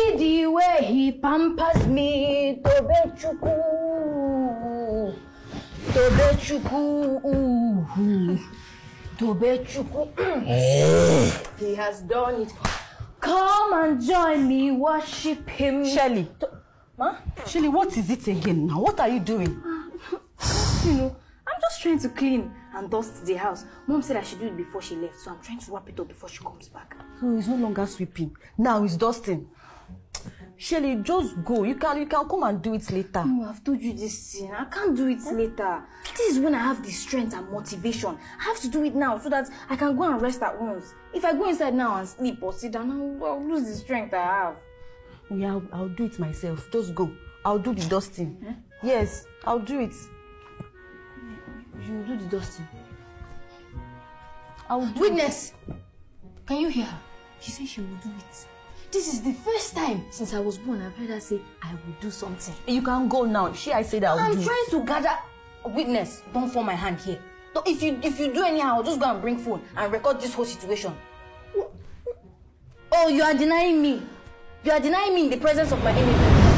see the way he pampers me. Tobechuku. He has done it. Come and join me, worship him. Shelly. Shelly, what is it again now? What are you doing? I'm just trying to clean and dust the house. Mom said I should do it before she left, so I'm trying to wrap it up before she comes back. So it's no longer sweeping. Now it's dusting. Shelly, just go. You can come and do it later. No, I've told you this thing. I can't do it later. This is when I have the strength and motivation. I have to do it now so that I can go and rest at once. If I go inside now and sleep or sit down, I'll lose the strength I have. Yeah, I'll do it myself. Just go. I'll do the dusting. Yes, I'll do it. You do the dusting. I'll do Witness! Can you hear her? She said she will do it. This is the first time since I was born I've heard her say, I will do something. You can go now. I said I'll do it. I'm trying to gather witness. Don't fall my hand here. If you do anyhow, I'll just go and bring phone and record this whole situation. Oh, you are denying me. You are denying me in the presence of my enemy.